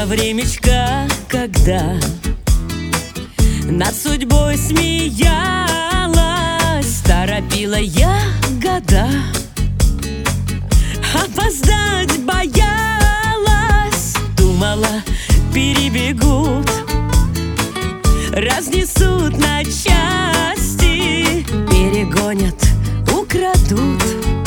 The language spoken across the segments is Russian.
времечко, когда над судьбой смеялась, торопила я года, опоздать боялась. Думала, перебегут, разнесут на части, перегонят, украдут,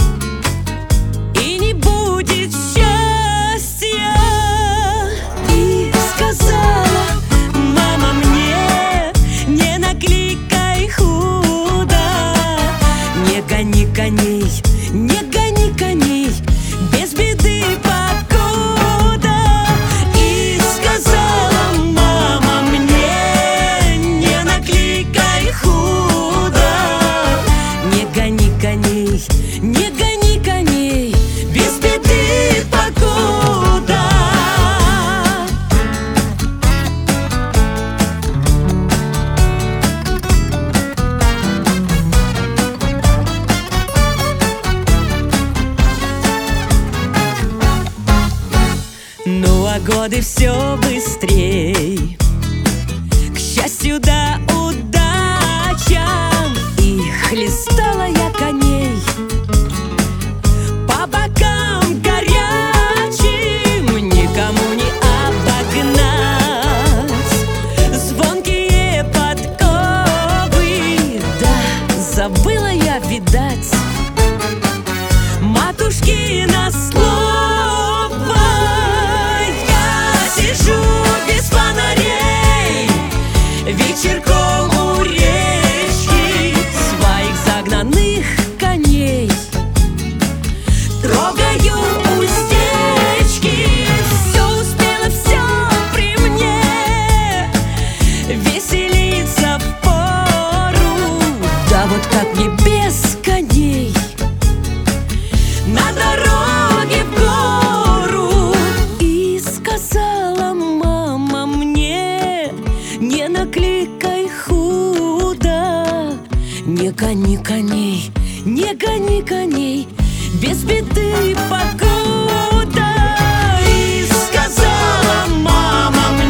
и не будет счастья. И сказала мама мне: не накликай худо, не гони коней, не гони коней, без беды покуда. И сказала мама мне: не накликай худо, не гони коней, не гони коней, без беды покуда. Ну а годы все быстрей, к счастью да удачам, и хлестала я коней по бокам горячим, никому не обогнать звонкие подковы. Да, забыла я, видать, матушкино слово. Я сижу без фонарей вечерком у речки, своих загнанных коней трогаю уздечки. Все успела, все при мне, веселиться впору. Да вот как мне без коней на дороге в гору. И сказала мама мне: не накликай худо, не гони коней, не гони коней, без беды покуда. И сказала мама мне: